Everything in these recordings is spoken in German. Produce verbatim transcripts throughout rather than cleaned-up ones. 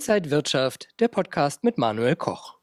Inside Wirtschaft, der Podcast mit Manuel Koch.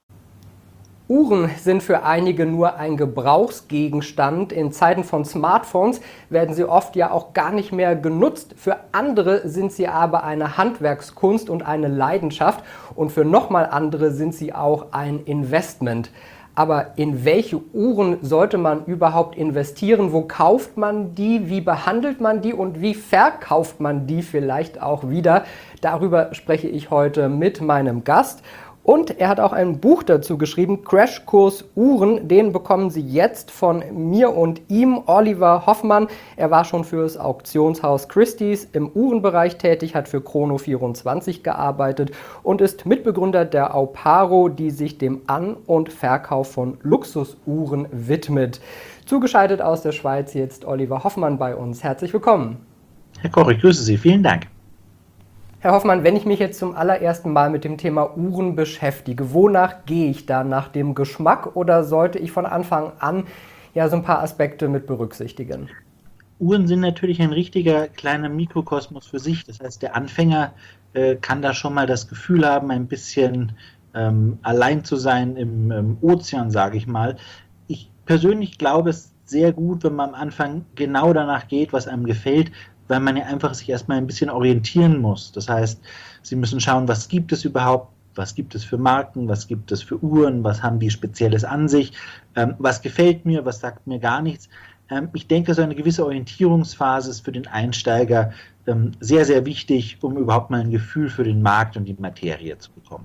Uhren sind für einige nur ein Gebrauchsgegenstand. In Zeiten von Smartphones werden sie oft ja auch gar nicht mehr genutzt. Für andere sind sie aber eine Handwerkskunst und eine Leidenschaft. Und für nochmal andere sind sie auch ein Investment. Aber in welche Uhren sollte man überhaupt investieren? Wo kauft man die? Wie behandelt man die? Und wie verkauft man die vielleicht auch wieder? Darüber spreche ich heute mit meinem Gast. Und er hat auch ein Buch dazu geschrieben, Crashkurs Uhren. Den bekommen Sie jetzt von mir und ihm, Oliver Hoffmann. Er war schon für das Auktionshaus Christie's im Uhrenbereich tätig, hat für Chrono vierundzwanzig gearbeitet und ist Mitbegründer der Auparo, die sich dem An- und Verkauf von Luxusuhren widmet. Zugeschaltet aus der Schweiz jetzt Oliver Hoffmann bei uns. Herzlich willkommen. Herr Koch, ich grüße Sie. Vielen Dank. Herr Hoffmann, wenn ich mich jetzt zum allerersten Mal mit dem Thema Uhren beschäftige, wonach gehe ich da? Nach dem Geschmack oder sollte ich von Anfang an ja so ein paar Aspekte mit berücksichtigen? Uhren sind natürlich ein richtiger kleiner Mikrokosmos für sich. Das heißt, der Anfänger äh, kann da schon mal das Gefühl haben, ein bisschen ähm, allein zu sein im ähm, Ozean, sage ich mal. Ich persönlich glaube es sehr gut, wenn man am Anfang genau danach geht, was einem gefällt, weil man ja einfach sich erstmal ein bisschen orientieren muss. Das heißt, Sie müssen schauen, was gibt es überhaupt, was gibt es für Marken, was gibt es für Uhren, was haben die Spezielles an sich, ähm, was gefällt mir, was sagt mir gar nichts. Ähm, ich denke, so eine gewisse Orientierungsphase ist für den Einsteiger ähm, sehr, sehr wichtig, um überhaupt mal ein Gefühl für den Markt und die Materie zu bekommen.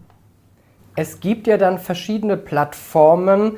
Es gibt ja dann verschiedene Plattformen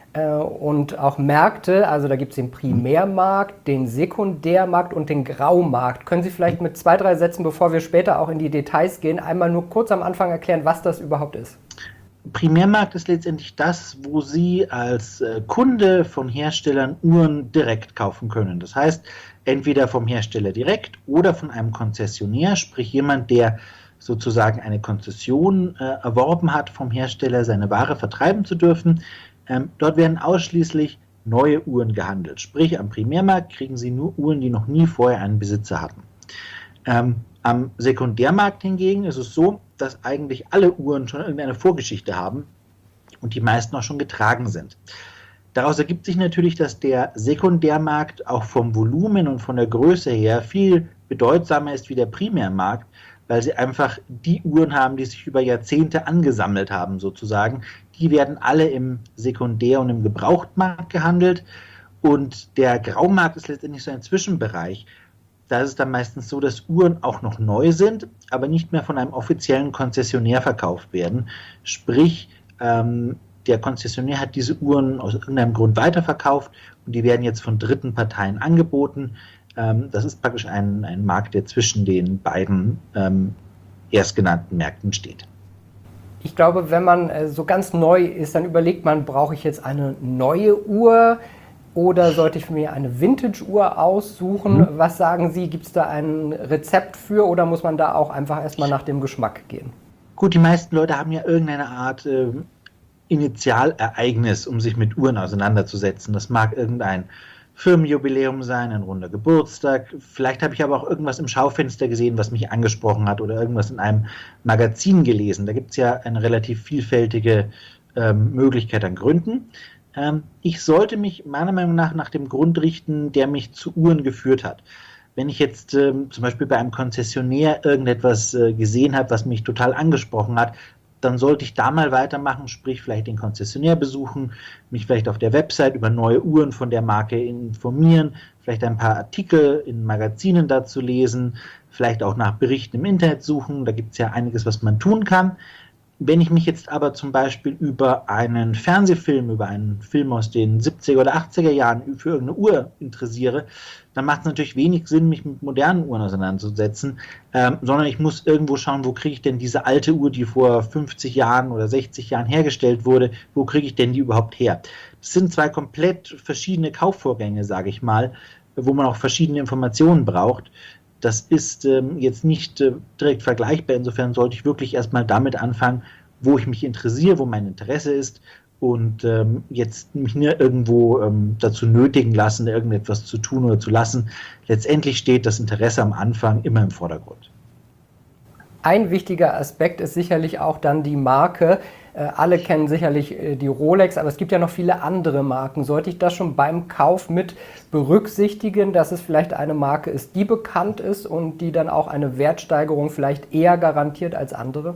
und auch Märkte, also da gibt es den Primärmarkt, den Sekundärmarkt und den Graumarkt. Können Sie vielleicht mit zwei, drei Sätzen, bevor wir später auch in die Details gehen, einmal nur kurz am Anfang erklären, was das überhaupt ist? Primärmarkt ist letztendlich das, wo Sie als Kunde von Herstellern Uhren direkt kaufen können. Das heißt, entweder vom Hersteller direkt oder von einem Konzessionär, sprich jemand, der sozusagen eine Konzession äh, erworben hat vom Hersteller, seine Ware vertreiben zu dürfen. Ähm, dort werden ausschließlich neue Uhren gehandelt. Sprich, am Primärmarkt kriegen Sie nur Uhren, die noch nie vorher einen Besitzer hatten. Ähm, am Sekundärmarkt hingegen ist es so, dass eigentlich alle Uhren schon irgendeine Vorgeschichte haben und die meisten auch schon getragen sind. Daraus ergibt sich natürlich, dass der Sekundärmarkt auch vom Volumen und von der Größe her viel bedeutsamer ist wie der Primärmarkt, weil sie einfach die Uhren haben, die sich über Jahrzehnte angesammelt haben sozusagen. Die werden alle im Sekundär- und im Gebrauchtmarkt gehandelt und der Graumarkt ist letztendlich so ein Zwischenbereich. Da ist es dann meistens so, dass Uhren auch noch neu sind, aber nicht mehr von einem offiziellen Konzessionär verkauft werden. Sprich, ähm, der Konzessionär hat diese Uhren aus irgendeinem Grund weiterverkauft und die werden jetzt von dritten Parteien angeboten. Ähm, das ist praktisch ein, ein Markt, der zwischen den beiden ähm, erstgenannten Märkten steht. Ich glaube, wenn man äh, so ganz neu ist, dann überlegt man, brauche ich jetzt eine neue Uhr oder sollte ich mir eine Vintage-Uhr aussuchen? Mhm. Was sagen Sie, gibt es da ein Rezept für oder muss man da auch einfach erstmal nach dem Geschmack gehen? Gut, die meisten Leute haben ja irgendeine Art äh, Initialereignis, um sich mit Uhren auseinanderzusetzen. Das mag irgendein Firmenjubiläum sein, ein runder Geburtstag. Vielleicht habe ich aber auch irgendwas im Schaufenster gesehen, was mich angesprochen hat oder irgendwas in einem Magazin gelesen. Da gibt es ja eine relativ vielfältige ähm, Möglichkeit an Gründen. Ähm, ich sollte mich meiner Meinung nach nach dem Grund richten, der mich zu Uhren geführt hat. Wenn ich jetzt ähm, zum Beispiel bei einem Konzessionär irgendetwas äh, gesehen habe, was mich total angesprochen hat, dann sollte ich da mal weitermachen, sprich vielleicht den Konzessionär besuchen, mich vielleicht auf der Website über neue Uhren von der Marke informieren, vielleicht ein paar Artikel in Magazinen dazu lesen, vielleicht auch nach Berichten im Internet suchen, da gibt es ja einiges, was man tun kann. Wenn ich mich jetzt aber zum Beispiel über einen Fernsehfilm, über einen Film aus den siebziger oder achtziger Jahren für irgendeine Uhr interessiere, dann macht es natürlich wenig Sinn, mich mit modernen Uhren auseinanderzusetzen, ähm, sondern ich muss irgendwo schauen, wo kriege ich denn diese alte Uhr, die vor fünfzig Jahren oder sechzig Jahren hergestellt wurde, wo kriege ich denn die überhaupt her? Das sind zwei komplett verschiedene Kaufvorgänge, sage ich mal, wo man auch verschiedene Informationen braucht. Das ist ähm, jetzt nicht äh, direkt vergleichbar. Insofern sollte ich wirklich erstmal damit anfangen, wo ich mich interessiere, wo mein Interesse ist und ähm, jetzt mich nicht irgendwo ähm, dazu nötigen lassen, irgendetwas zu tun oder zu lassen. Letztendlich steht das Interesse am Anfang immer im Vordergrund. Ein wichtiger Aspekt ist sicherlich auch dann die Marke. Äh, alle kennen sicherlich äh, die Rolex, aber es gibt ja noch viele andere Marken. Sollte ich das schon beim Kauf mit berücksichtigen, dass es vielleicht eine Marke ist, die bekannt ist und die dann auch eine Wertsteigerung vielleicht eher garantiert als andere?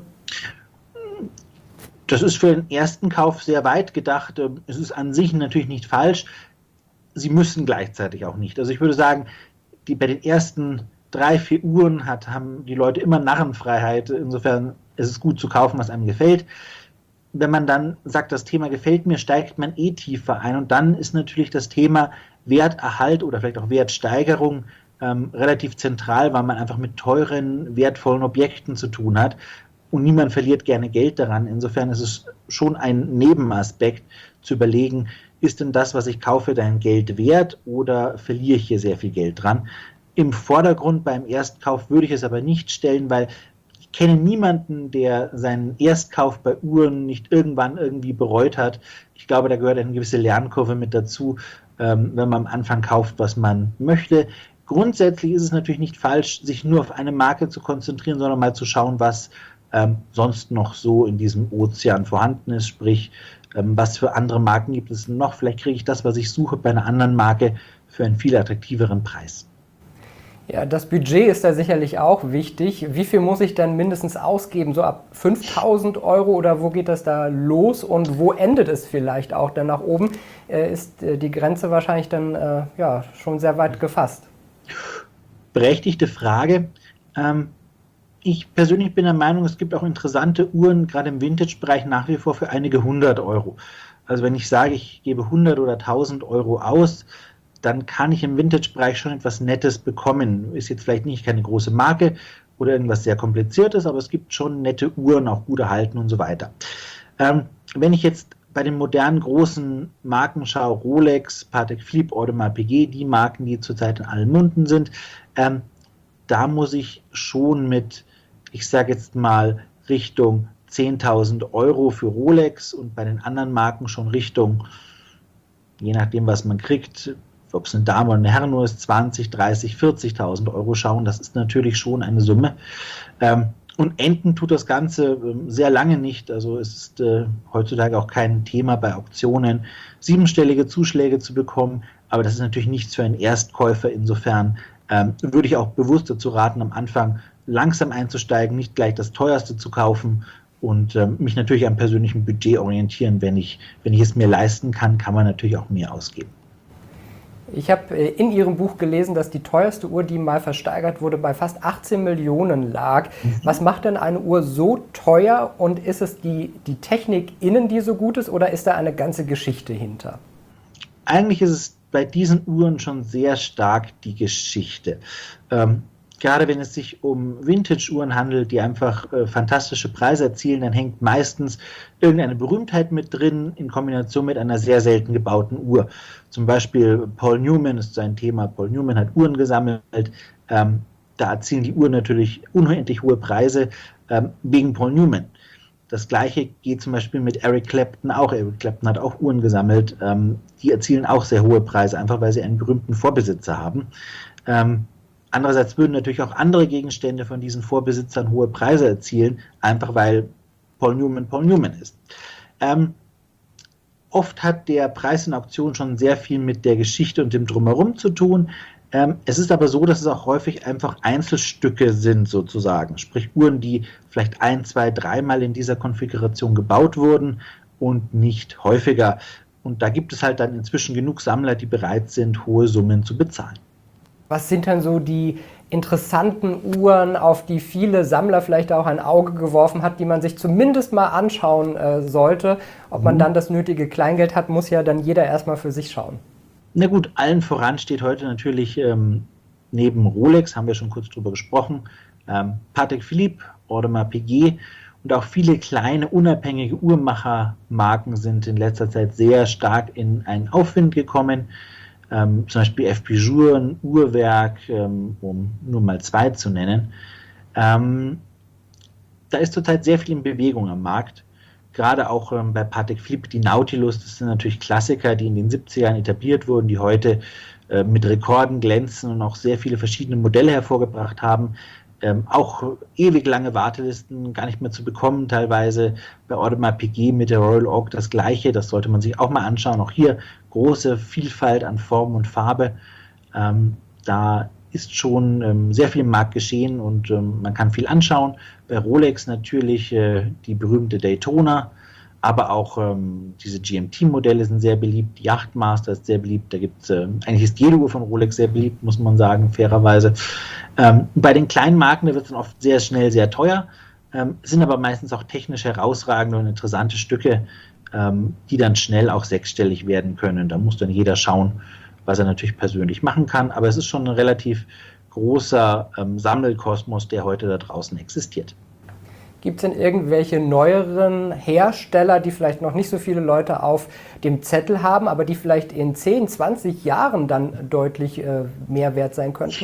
Das ist für den ersten Kauf sehr weit gedacht. Es ist an sich natürlich nicht falsch. Sie müssen gleichzeitig auch nicht. Also ich würde sagen, die, bei den ersten drei, vier Uhren hat, haben die Leute immer Narrenfreiheit. Insofern ist es gut zu kaufen, was einem gefällt. Wenn man dann sagt, das Thema gefällt mir, steigt man eh tiefer ein. Und dann ist natürlich das Thema Werterhalt oder vielleicht auch Wertsteigerung ähm, relativ zentral, weil man einfach mit teuren, wertvollen Objekten zu tun hat. Und niemand verliert gerne Geld daran. Insofern ist es schon ein Nebenaspekt zu überlegen, ist denn das, was ich kaufe, dein Geld wert oder verliere ich hier sehr viel Geld dran? Im Vordergrund beim Erstkauf würde ich es aber nicht stellen, weil ich kenne niemanden, der seinen Erstkauf bei Uhren nicht irgendwann irgendwie bereut hat. Ich glaube, da gehört eine gewisse Lernkurve mit dazu, wenn man am Anfang kauft, was man möchte. Grundsätzlich ist es natürlich nicht falsch, sich nur auf eine Marke zu konzentrieren, sondern mal zu schauen, was ähm, sonst noch so in diesem Ozean vorhanden ist. Sprich, ähm, was für andere Marken gibt es noch? Vielleicht kriege ich das, was ich suche, bei einer anderen Marke für einen viel attraktiveren Preis. Ja, das Budget ist da sicherlich auch wichtig. Wie viel muss ich denn mindestens ausgeben? So ab fünftausend Euro oder wo geht das da los und wo endet es vielleicht auch dann nach oben? Äh, ist äh, die Grenze wahrscheinlich dann äh, ja, schon sehr weit gefasst? Berechtigte Frage. Ähm, ich persönlich bin der Meinung, es gibt auch interessante Uhren, gerade im Vintage-Bereich nach wie vor für einige hundert Euro. Also wenn ich sage, ich gebe hundert oder tausend Euro aus, dann kann ich im Vintage-Bereich schon etwas Nettes bekommen. Ist jetzt vielleicht nicht keine große Marke oder irgendwas sehr Kompliziertes, aber es gibt schon nette Uhren, auch gut erhalten und so weiter. Ähm, wenn ich jetzt bei den modernen großen Marken schaue, Rolex, Patek Philippe, Audemars Piguet, die Marken, die zurzeit in allen Munden sind, ähm, da muss ich schon mit, ich sage jetzt mal, Richtung zehntausend Euro für Rolex und bei den anderen Marken schon Richtung, je nachdem, was man kriegt, ob es eine Dame oder eine Herrenuhr ist, zwanzig, dreißig, vierzigtausend Euro schauen. Das ist natürlich schon eine Summe. Ähm, und enden tut das Ganze ähm, sehr lange nicht. Also es ist äh, heutzutage auch kein Thema bei Auktionen, siebenstellige Zuschläge zu bekommen. Aber das ist natürlich nichts für einen Erstkäufer. Insofern ähm, würde ich auch bewusst dazu raten, am Anfang langsam einzusteigen, nicht gleich das Teuerste zu kaufen und ähm, mich natürlich am persönlichen Budget orientieren. Wenn ich, wenn ich es mir leisten kann, kann man natürlich auch mehr ausgeben. Ich habe in Ihrem Buch gelesen, dass die teuerste Uhr, die mal versteigert wurde, bei fast achtzehn Millionen lag. Mhm. Was macht denn eine Uhr so teuer und ist es die, die Technik innen, die so gut ist oder ist da eine ganze Geschichte hinter? Eigentlich ist es bei diesen Uhren schon sehr stark die Geschichte. Ähm, Gerade wenn es sich um Vintage-Uhren handelt, die einfach äh, fantastische Preise erzielen, dann hängt meistens irgendeine Berühmtheit mit drin, in Kombination mit einer sehr selten gebauten Uhr. Zum Beispiel Paul Newman ist so ein Thema. Paul Newman hat Uhren gesammelt. Ähm, da erzielen die Uhren natürlich unendlich hohe Preise ähm, wegen Paul Newman. Das Gleiche geht zum Beispiel mit Eric Clapton auch. Eric Clapton hat auch Uhren gesammelt. Ähm, die erzielen auch sehr hohe Preise, einfach weil sie einen berühmten Vorbesitzer haben. Ähm, Andererseits würden natürlich auch andere Gegenstände von diesen Vorbesitzern hohe Preise erzielen, einfach weil Paul Newman Paul Newman ist. Ähm, oft hat der Preis in Auktionen schon sehr viel mit der Geschichte und dem Drumherum zu tun. Ähm, es ist aber so, dass es auch häufig einfach Einzelstücke sind sozusagen, sprich Uhren, die vielleicht ein, zwei, dreimal in dieser Konfiguration gebaut wurden und nicht häufiger. Und da gibt es halt dann inzwischen genug Sammler, die bereit sind, hohe Summen zu bezahlen. Was sind dann so die interessanten Uhren, auf die viele Sammler vielleicht auch ein Auge geworfen hat, die man sich zumindest mal anschauen äh, sollte? Ob man dann das nötige Kleingeld hat, muss ja dann jeder erstmal für sich schauen. Na gut, allen voran steht heute natürlich ähm, neben Rolex, haben wir schon kurz drüber gesprochen, ähm, Patek Philippe, Audemars Piguet und auch viele kleine unabhängige Uhrmachermarken sind in letzter Zeit sehr stark in einen Aufwind gekommen. Ähm, zum Beispiel F. Bijou, ein Uhrwerk, ähm, um nur mal zwei zu nennen. Ähm, da ist zurzeit sehr viel in Bewegung am Markt. Gerade auch ähm, bei Patek Philippe, die Nautilus, das sind natürlich Klassiker, die in den siebzigern etabliert wurden, die heute äh, mit Rekorden glänzen und auch sehr viele verschiedene Modelle hervorgebracht haben. Ähm, auch ewig lange Wartelisten, gar nicht mehr zu bekommen, teilweise bei Audemars Piguet mit der Royal Oak das gleiche, das sollte man sich auch mal anschauen. Auch hier große Vielfalt an Form und Farbe. Ähm, da ist schon ähm, sehr viel im Markt geschehen und ähm, man kann viel anschauen. Bei Rolex natürlich äh, die berühmte Daytona, aber auch ähm, diese G M T-Modelle sind sehr beliebt, die Yachtmaster ist sehr beliebt, da gibt es, äh, eigentlich ist jede Uhr von Rolex sehr beliebt, muss man sagen, fairerweise. Ähm, bei den kleinen Marken, da wird es dann oft sehr schnell sehr teuer, ähm, sind aber meistens auch technisch herausragende und interessante Stücke, ähm, die dann schnell auch sechsstellig werden können. Da muss dann jeder schauen, was er natürlich persönlich machen kann, aber es ist schon ein relativ großer ähm, Sammelkosmos, der heute da draußen existiert. Gibt es denn irgendwelche neueren Hersteller, die vielleicht noch nicht so viele Leute auf dem Zettel haben, aber die vielleicht in zehn, zwanzig Jahren dann deutlich äh, mehr wert sein könnten?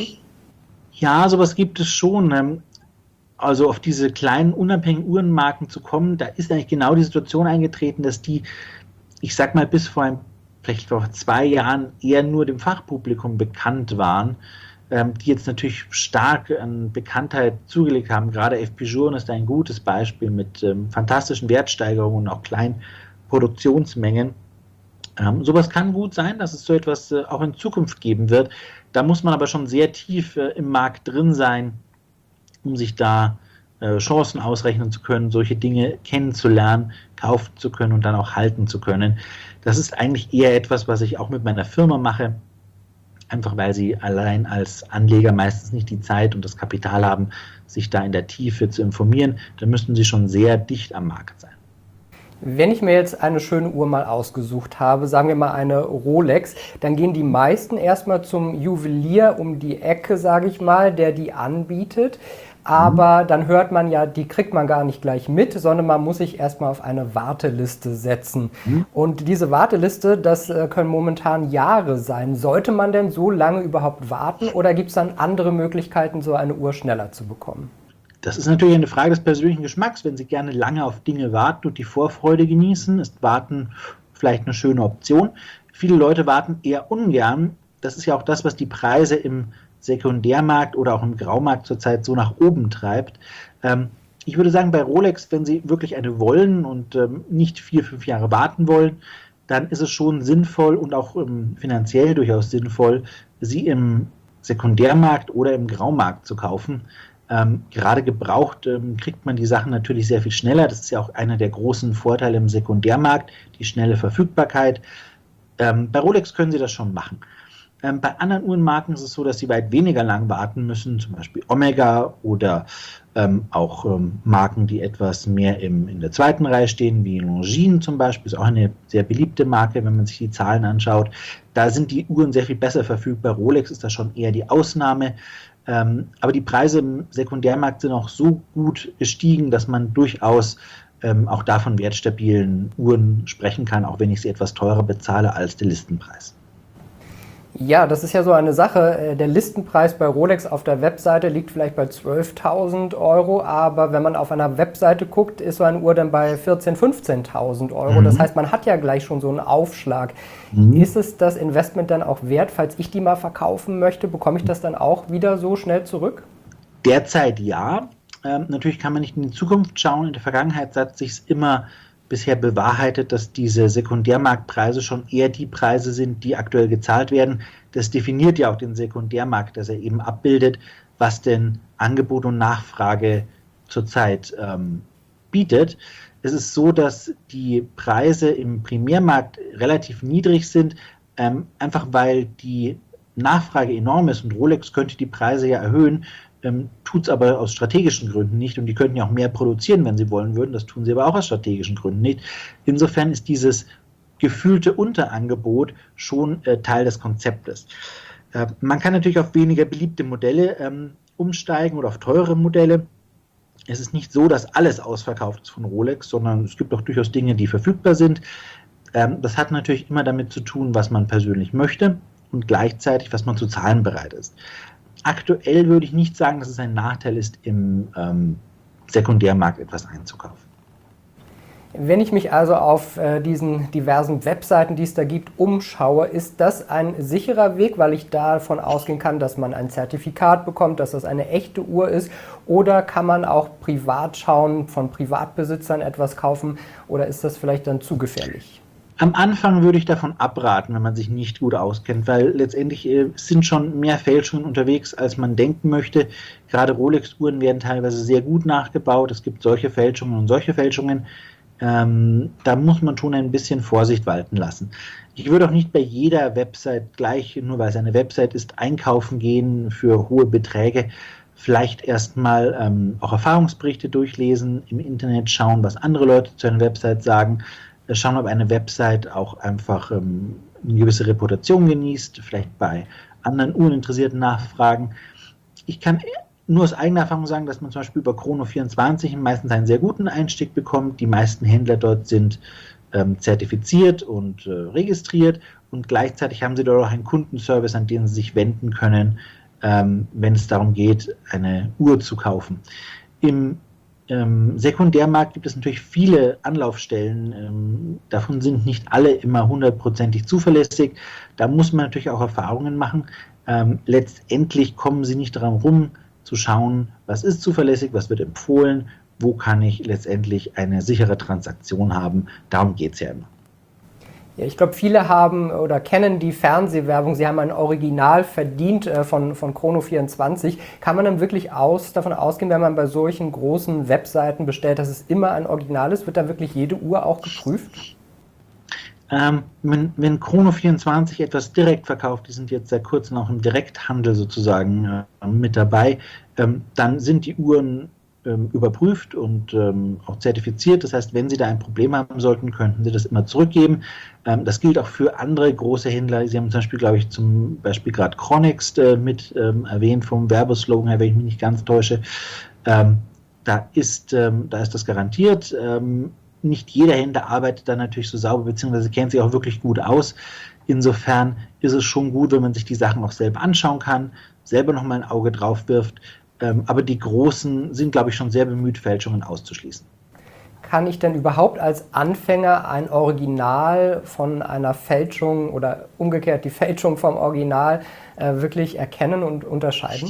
Ja, sowas gibt es schon. Ähm, also auf diese kleinen unabhängigen Uhrenmarken zu kommen, da ist eigentlich genau die Situation eingetreten, dass die, ich sag mal, bis vor ein, vielleicht vor zwei Jahren eher nur dem Fachpublikum bekannt waren, die jetzt natürlich stark an Bekanntheit zugelegt haben. Gerade F P Journe ist ein gutes Beispiel mit ähm, fantastischen Wertsteigerungen und auch kleinen Produktionsmengen. Ähm, sowas kann gut sein, dass es so etwas äh, auch in Zukunft geben wird. Da muss man aber schon sehr tief äh, im Markt drin sein, um sich da äh, Chancen ausrechnen zu können, solche Dinge kennenzulernen, kaufen zu können und dann auch halten zu können. Das ist eigentlich eher etwas, was ich auch mit meiner Firma mache. Einfach weil sie allein als Anleger meistens nicht die Zeit und das Kapital haben, sich da in der Tiefe zu informieren. Da müssten sie schon sehr dicht am Markt sein. Wenn ich mir jetzt eine schöne Uhr mal ausgesucht habe, sagen wir mal eine Rolex, dann gehen die meisten erstmal zum Juwelier um die Ecke, sage ich mal, der die anbietet. Aber mhm. dann hört man ja, die kriegt man gar nicht gleich mit, sondern man muss sich erstmal auf eine Warteliste setzen. Mhm. Und diese Warteliste, das können momentan Jahre sein. Sollte man denn so lange überhaupt warten oder gibt es dann andere Möglichkeiten, so eine Uhr schneller zu bekommen? Das ist natürlich eine Frage des persönlichen Geschmacks. Wenn Sie gerne lange auf Dinge warten und die Vorfreude genießen, ist Warten vielleicht eine schöne Option. Viele Leute warten eher ungern. Das ist ja auch das, was die Preise im Sekundärmarkt oder auch im Graumarkt zurzeit so nach oben treibt. Ähm, ich würde sagen, bei Rolex, wenn Sie wirklich eine wollen und ähm, nicht vier, fünf Jahre warten wollen, dann ist es schon sinnvoll und auch ähm, finanziell durchaus sinnvoll, sie im Sekundärmarkt oder im Graumarkt zu kaufen. Ähm, gerade gebraucht ähm, kriegt man die Sachen natürlich sehr viel schneller. Das ist ja auch einer der großen Vorteile im Sekundärmarkt, die schnelle Verfügbarkeit. Ähm, bei Rolex können Sie das schon machen. Ähm, bei anderen Uhrenmarken ist es so, dass sie weit weniger lang warten müssen, zum Beispiel Omega oder ähm, auch ähm, Marken, die etwas mehr im, in der zweiten Reihe stehen, wie Longines zum Beispiel, ist auch eine sehr beliebte Marke, wenn man sich die Zahlen anschaut. Da sind die Uhren sehr viel besser verfügbar. Rolex ist da schon eher die Ausnahme. Ähm, aber die Preise im Sekundärmarkt sind auch so gut gestiegen, dass man durchaus ähm, auch davon wertstabilen Uhren sprechen kann, auch wenn ich sie etwas teurer bezahle als der Listenpreis. Ja, das ist ja so eine Sache. Der Listenpreis bei Rolex auf der Webseite liegt vielleicht bei zwölftausend Euro, aber wenn man auf einer Webseite guckt, ist so eine Uhr dann bei vierzehntausend, fünfzehntausend Euro. Mhm. Das heißt, man hat ja gleich schon so einen Aufschlag. Mhm. Ist es das Investment dann auch wert, falls ich die mal verkaufen möchte, bekomme ich das dann auch wieder so schnell zurück? Derzeit ja. Ähm, natürlich kann man nicht in die Zukunft schauen. In der Vergangenheit hat sich es immer bisher bewahrheitet, dass diese Sekundärmarktpreise schon eher die Preise sind, die aktuell gezahlt werden. Das definiert ja auch den Sekundärmarkt, dass er eben abbildet, was denn Angebot und Nachfrage zurzeit ähm, bietet. Es ist so, dass die Preise im Primärmarkt relativ niedrig sind, ähm, einfach weil die Nachfrage enorm ist und Rolex könnte die Preise ja erhöhen, ähm, tut es aber aus strategischen Gründen nicht und die könnten ja auch mehr produzieren, wenn sie wollen würden, das tun sie aber auch aus strategischen Gründen nicht. Insofern ist dieses gefühlte Unterangebot schon äh, Teil des Konzeptes. Äh, man kann natürlich auf weniger beliebte Modelle ähm, umsteigen oder auf teure Modelle. Es ist nicht so, dass alles ausverkauft ist von Rolex, sondern es gibt auch durchaus Dinge, die verfügbar sind. Ähm, das hat natürlich immer damit zu tun, was man persönlich möchte und gleichzeitig, was man zu zahlen bereit ist. Aktuell würde ich nicht sagen, dass es ein Nachteil ist, im ähm, Sekundärmarkt etwas einzukaufen. Wenn ich mich also auf äh, diesen diversen Webseiten, die es da gibt, umschaue, ist das ein sicherer Weg, weil ich davon ausgehen kann, dass man ein Zertifikat bekommt, dass das eine echte Uhr ist? Oder kann man auch privat schauen, von Privatbesitzern etwas kaufen? Oder ist das vielleicht dann zu gefährlich? Am Anfang würde ich davon abraten, wenn man sich nicht gut auskennt, weil letztendlich äh, sind schon mehr Fälschungen unterwegs, als man denken möchte. Gerade Rolex-Uhren werden teilweise sehr gut nachgebaut. Es gibt solche Fälschungen und solche Fälschungen. Ähm, da muss man schon ein bisschen Vorsicht walten lassen. Ich würde auch nicht bei jeder Website gleich, nur weil es eine Website ist, einkaufen gehen für hohe Beträge. Vielleicht erstmal ähm, auch Erfahrungsberichte durchlesen, im Internet schauen, was andere Leute zu einer Website sagen, äh, schauen, ob eine Website auch einfach ähm, eine gewisse Reputation genießt, vielleicht bei anderen Uhreninteressierten nachfragen. Ich kann nur aus eigener Erfahrung sagen, dass man zum Beispiel über Chrono vierundzwanzig meistens einen sehr guten Einstieg bekommt. Die meisten Händler dort sind ähm, zertifiziert und äh, registriert und gleichzeitig haben sie dort auch einen Kundenservice, an den sie sich wenden können, ähm, wenn es darum geht, eine Uhr zu kaufen. Im ähm, Sekundärmarkt gibt es natürlich viele Anlaufstellen. Ähm, davon sind nicht alle immer hundertprozentig zuverlässig. Da muss man natürlich auch Erfahrungen machen. Ähm, letztendlich kommen sie nicht daran rum, zu schauen, was ist zuverlässig, was wird empfohlen, wo kann ich letztendlich eine sichere Transaktion haben. Darum geht es ja immer. Ja, ich glaube, viele haben oder kennen die Fernsehwerbung. Sie haben ein Original verdient äh, von, von Chrono vierundzwanzig. Kann man dann wirklich aus, davon ausgehen, wenn man bei solchen großen Webseiten bestellt, dass es immer ein Original ist? Wird da wirklich jede Uhr auch geprüft? Ähm, wenn, wenn Chrono vierundzwanzig etwas direkt verkauft, die sind jetzt seit kurzem auch im Direkthandel sozusagen äh, mit dabei, ähm, dann sind die Uhren ähm, überprüft und ähm, auch zertifiziert. Das heißt, wenn Sie da ein Problem haben sollten, könnten Sie das immer zurückgeben. Ähm, das gilt auch für andere große Händler. Sie haben zum Beispiel, glaube ich, zum Beispiel gerade Chronix äh, mit ähm, erwähnt vom Werbeslogan her, wenn ich mich nicht ganz täusche. Ähm, da, ist, ähm, da ist das garantiert. Ähm, Nicht jeder Händler arbeitet da natürlich so sauber, beziehungsweise kennt sich auch wirklich gut aus. Insofern ist es schon gut, wenn man sich die Sachen auch selber anschauen kann, selber nochmal ein Auge drauf wirft. Ähm, aber die Großen sind, glaube ich, schon sehr bemüht, Fälschungen auszuschließen. Kann ich denn überhaupt als Anfänger ein Original von einer Fälschung oder umgekehrt die Fälschung vom Original äh, wirklich erkennen und unterscheiden?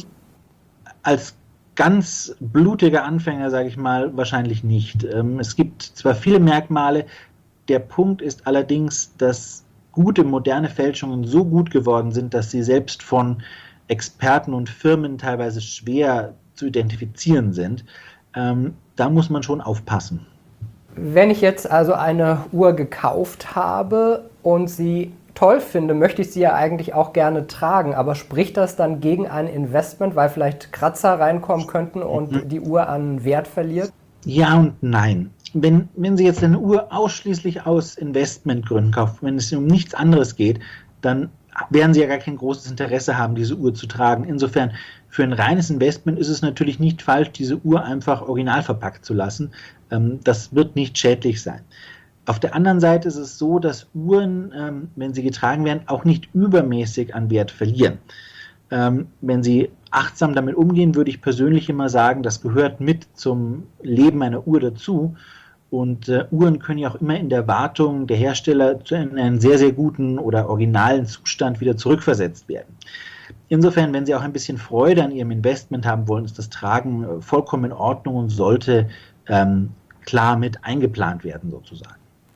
Als ganz blutiger Anfänger, sage ich mal, wahrscheinlich nicht. Ähm, es gibt zwar viele Merkmale, der Punkt ist allerdings, dass gute, moderne Fälschungen so gut geworden sind, dass sie selbst von Experten und Firmen teilweise schwer zu identifizieren sind. Ähm, da muss man schon aufpassen. Wenn ich jetzt also eine Uhr gekauft habe und sie toll finde, möchte ich sie ja eigentlich auch gerne tragen, aber spricht das dann gegen ein Investment, weil vielleicht Kratzer reinkommen könnten und mhm. die Uhr an Wert verliert? Ja und nein. Wenn, wenn Sie jetzt eine Uhr ausschließlich aus Investmentgründen kaufen, wenn es um nichts anderes geht, dann werden Sie ja gar kein großes Interesse haben, diese Uhr zu tragen. Insofern, für ein reines Investment ist es natürlich nicht falsch, diese Uhr einfach original verpackt zu lassen. Das wird nicht schädlich sein. Auf der anderen Seite ist es so, dass Uhren, ähm, wenn sie getragen werden, auch nicht übermäßig an Wert verlieren. Ähm, wenn Sie achtsam damit umgehen, würde ich persönlich immer sagen, das gehört mit zum Leben einer Uhr dazu. Und äh, Uhren können ja auch immer in der Wartung der Hersteller in einen sehr, sehr guten oder originalen Zustand wieder zurückversetzt werden. Insofern, wenn Sie auch ein bisschen Freude an Ihrem Investment haben wollen, ist das Tragen äh, vollkommen in Ordnung und sollte ähm, klar mit eingeplant werden sozusagen.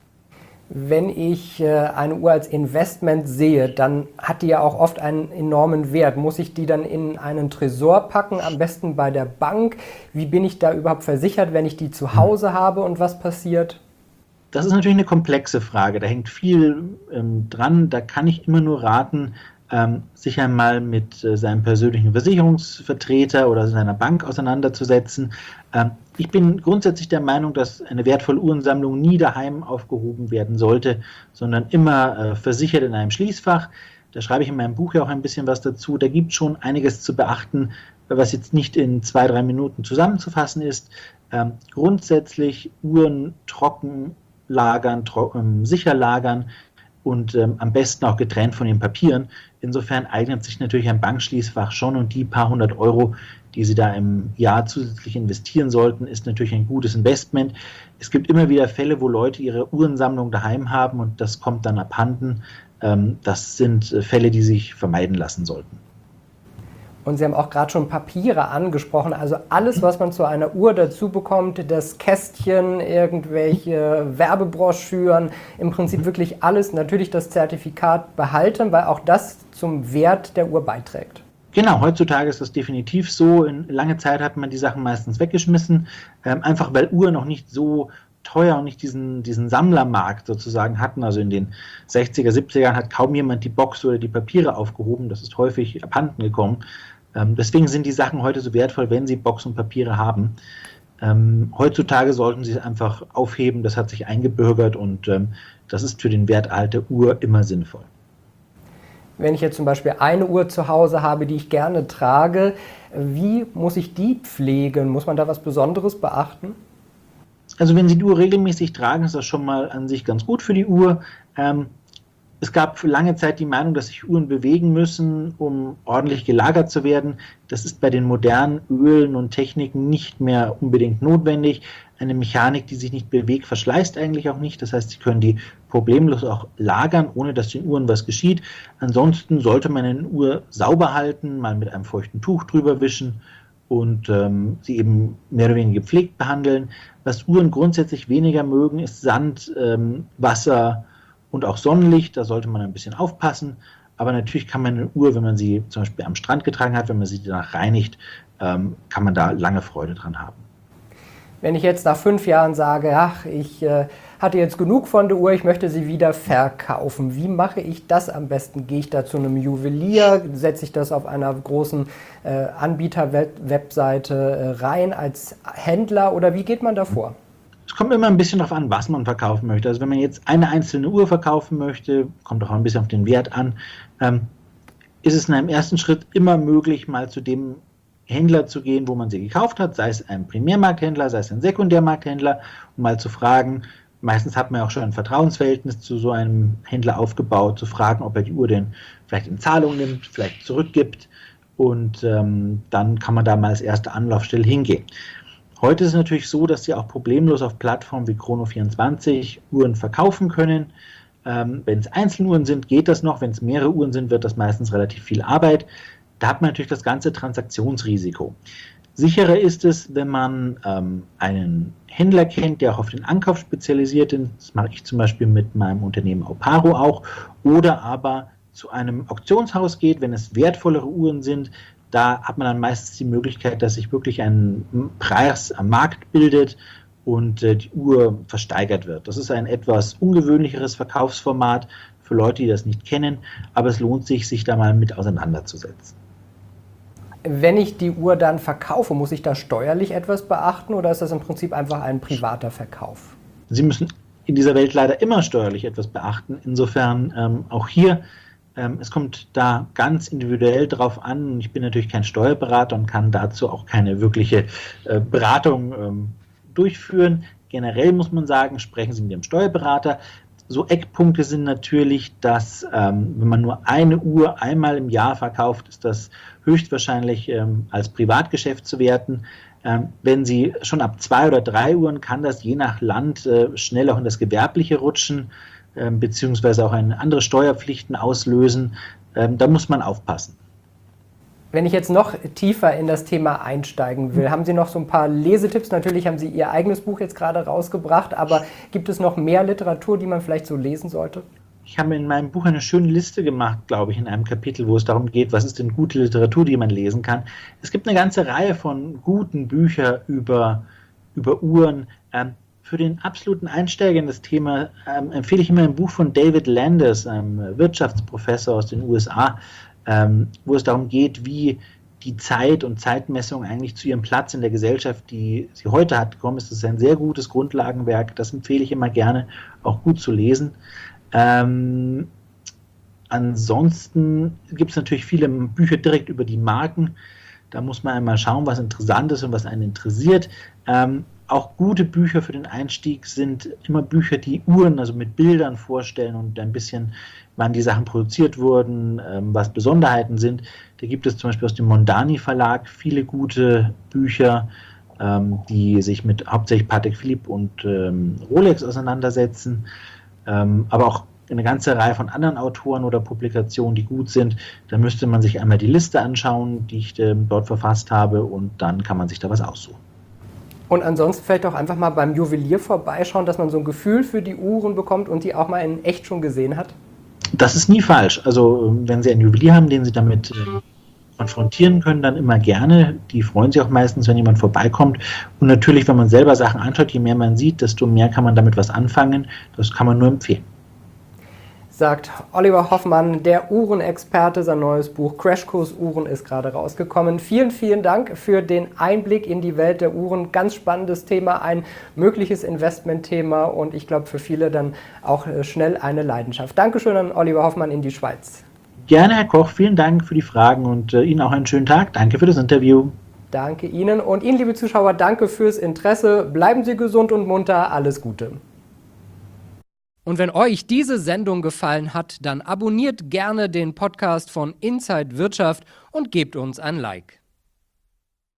Wenn ich äh, eine Uhr als Investment sehe, dann hat die ja auch oft einen enormen Wert. Muss ich die dann in einen Tresor packen, am besten bei der Bank? Wie bin ich da überhaupt versichert, wenn ich die zu Hause habe und was passiert? Das ist natürlich eine komplexe Frage. Da hängt viel ähm, dran. Da kann ich immer nur raten, ähm, sich einmal mit äh, seinem persönlichen Versicherungsvertreter oder seiner Bank auseinanderzusetzen. Ähm, ich bin grundsätzlich der Meinung, dass eine wertvolle Uhrensammlung nie daheim aufgehoben werden sollte, sondern immer äh, versichert in einem Schließfach. Da schreibe ich in meinem Buch ja auch ein bisschen was dazu. Da gibt es schon einiges zu beachten, was jetzt nicht in zwei, drei Minuten zusammenzufassen ist. Ähm, grundsätzlich Uhren trocken lagern, tro ähm, sicher lagern und ähm, am besten auch getrennt von den Papieren. Insofern eignet sich natürlich ein Bankschließfach schon und die paar hundert Euro, die Sie da im Jahr zusätzlich investieren sollten, ist natürlich ein gutes Investment. Es gibt immer wieder Fälle, wo Leute ihre Uhrensammlung daheim haben und das kommt dann abhanden. Das sind Fälle, die sich vermeiden lassen sollten. Und Sie haben auch gerade schon Papiere angesprochen, also alles, was man zu einer Uhr dazu bekommt, das Kästchen, irgendwelche Werbebroschüren, im Prinzip wirklich alles, natürlich das Zertifikat behalten, weil auch das zum Wert der Uhr beiträgt. Genau, heutzutage ist das definitiv so. In lange Zeit hat man die Sachen meistens weggeschmissen, ähm, einfach weil Uhren noch nicht so teuer und nicht diesen, diesen Sammlermarkt sozusagen hatten. Also in den sechziger, siebziger hat kaum jemand die Box oder die Papiere aufgehoben. Das ist häufig abhanden gekommen. Ähm, deswegen sind die Sachen heute so wertvoll, wenn sie Box und Papiere haben. Ähm, heutzutage sollten sie es einfach aufheben. Das hat sich eingebürgert und ähm, das ist für den Werterhalt der Uhr immer sinnvoll. Wenn ich jetzt zum Beispiel eine Uhr zu Hause habe, die ich gerne trage, wie muss ich die pflegen? Muss man da was Besonderes beachten? Also wenn Sie die Uhr regelmäßig tragen, ist das schon mal an sich ganz gut für die Uhr. Ähm, es gab für lange Zeit die Meinung, dass sich Uhren bewegen müssen, um ordentlich gelagert zu werden. Das ist bei den modernen Ölen und Techniken nicht mehr unbedingt notwendig. Eine Mechanik, die sich nicht bewegt, verschleißt eigentlich auch nicht. Das heißt, Sie können die problemlos auch lagern, ohne dass den Uhren was geschieht. Ansonsten sollte man eine Uhr sauber halten, mal mit einem feuchten Tuch drüber wischen und ähm, sie eben mehr oder weniger gepflegt behandeln. Was Uhren grundsätzlich weniger mögen, ist Sand, ähm, Wasser und auch Sonnenlicht. Da sollte man ein bisschen aufpassen. Aber natürlich kann man eine Uhr, wenn man sie zum Beispiel am Strand getragen hat, wenn man sie danach reinigt, ähm, kann man da lange Freude dran haben. Wenn ich jetzt nach fünf Jahren sage, ach, ich äh, hatte jetzt genug von der Uhr, ich möchte sie wieder verkaufen. Wie mache ich das am besten? Gehe ich da zu einem Juwelier? Setze ich das auf einer großen äh, Anbieter-Webseite äh, rein als Händler? Oder wie geht man da vor? Es kommt immer ein bisschen darauf an, was man verkaufen möchte. Also wenn man jetzt eine einzelne Uhr verkaufen möchte, kommt auch ein bisschen auf den Wert an, ähm, ist es in einem ersten Schritt immer möglich, mal zu dem Händler zu gehen, wo man sie gekauft hat, sei es ein Primärmarkthändler, sei es ein Sekundärmarkthändler, um mal zu fragen, meistens hat man ja auch schon ein Vertrauensverhältnis zu so einem Händler aufgebaut, zu fragen, ob er die Uhr denn vielleicht in Zahlung nimmt, vielleicht zurückgibt und ähm, dann kann man da mal als erste Anlaufstelle hingehen. Heute ist es natürlich so, dass Sie auch problemlos auf Plattformen wie Chrono vierundzwanzig Uhren verkaufen können. Ähm, wenn es Einzeluhren sind, geht das noch, wenn es mehrere Uhren sind, wird das meistens relativ viel Arbeit. Da hat man natürlich das ganze Transaktionsrisiko. Sicherer ist es, wenn man ähm, einen Händler kennt, der auch auf den Ankauf spezialisiert ist. Das mache ich zum Beispiel mit meinem Unternehmen Auparo auch. Oder aber zu einem Auktionshaus geht, wenn es wertvollere Uhren sind. Da hat man dann meistens die Möglichkeit, dass sich wirklich ein Preis am Markt bildet und äh, die Uhr versteigert wird. Das ist ein etwas ungewöhnlicheres Verkaufsformat für Leute, die das nicht kennen. Aber es lohnt sich, sich da mal mit auseinanderzusetzen. Wenn ich die Uhr dann verkaufe, muss ich da steuerlich etwas beachten oder ist das im Prinzip einfach ein privater Verkauf? Sie müssen in dieser Welt leider immer steuerlich etwas beachten. Insofern ähm, auch hier, ähm, es kommt da ganz individuell drauf an. Ich bin natürlich kein Steuerberater und kann dazu auch keine wirkliche äh, Beratung ähm, durchführen. Generell muss man sagen, sprechen Sie mit Ihrem Steuerberater. So Eckpunkte sind natürlich, dass ähm, wenn man nur eine Uhr einmal im Jahr verkauft, ist das höchstwahrscheinlich ähm, als Privatgeschäft zu werten. Ähm, wenn Sie schon ab zwei oder drei Uhren, kann das je nach Land äh, schnell auch in das Gewerbliche rutschen, äh, beziehungsweise auch eine andere Steuerpflichten auslösen. Ähm, da muss man aufpassen. Wenn ich jetzt noch tiefer in das Thema einsteigen will, haben Sie noch so ein paar Lesetipps? Natürlich haben Sie Ihr eigenes Buch jetzt gerade rausgebracht, aber gibt es noch mehr Literatur, die man vielleicht so lesen sollte? Ich habe in meinem Buch eine schöne Liste gemacht, glaube ich, in einem Kapitel, wo es darum geht, was ist denn gute Literatur, die man lesen kann. Es gibt eine ganze Reihe von guten Büchern über, über Uhren. Ähm, für den absoluten Einsteiger in das Thema ähm, empfehle ich immer ein Buch von David Landers, einem Wirtschaftsprofessor aus den U S A, ähm, wo es darum geht, wie die Zeit und Zeitmessung eigentlich zu ihrem Platz in der Gesellschaft, die sie heute hat, gekommen ist. Das ist ein sehr gutes Grundlagenwerk, das empfehle ich immer gerne, auch gut zu lesen. Ähm, ansonsten gibt es natürlich viele Bücher direkt über die Marken. Da muss man einmal schauen, was interessant ist und was einen interessiert. Ähm, auch gute Bücher für den Einstieg sind immer Bücher, die Uhren, also mit Bildern vorstellen und ein bisschen, wann die Sachen produziert wurden, ähm, was Besonderheiten sind. Da gibt es zum Beispiel aus dem Mondani Verlag viele gute Bücher, ähm, die sich mit hauptsächlich Patek Philippe und ähm, Rolex auseinandersetzen, ähm, aber auch eine ganze Reihe von anderen Autoren oder Publikationen, die gut sind. Da müsste man sich einmal die Liste anschauen, die ich ähm, dort verfasst habe, und dann kann man sich da was aussuchen. Und ansonsten vielleicht auch einfach mal beim Juwelier vorbeischauen, dass man so ein Gefühl für die Uhren bekommt und die auch mal in echt schon gesehen hat? Das ist nie falsch. Also wenn Sie einen Juwelier haben, den Sie damit äh, konfrontieren können, dann immer gerne. Die freuen sich auch meistens, wenn jemand vorbeikommt. Und natürlich, wenn man selber Sachen anschaut, je mehr man sieht, desto mehr kann man damit was anfangen. Das kann man nur empfehlen. Sagt Oliver Hoffmann, der Uhrenexperte. Sein neues Buch Crashkurs Uhren ist gerade rausgekommen. Vielen, vielen Dank für den Einblick in die Welt der Uhren. Ganz spannendes Thema, ein mögliches Investmentthema und ich glaube für viele dann auch schnell eine Leidenschaft. Dankeschön an Oliver Hoffmann in die Schweiz. Gerne, Herr Koch. Vielen Dank für die Fragen und äh, Ihnen auch einen schönen Tag. Danke für das Interview. Danke Ihnen und Ihnen, liebe Zuschauer, danke fürs Interesse. Bleiben Sie gesund und munter. Alles Gute. Und wenn euch diese Sendung gefallen hat, dann abonniert gerne den Podcast von Inside Wirtschaft und gebt uns ein Like.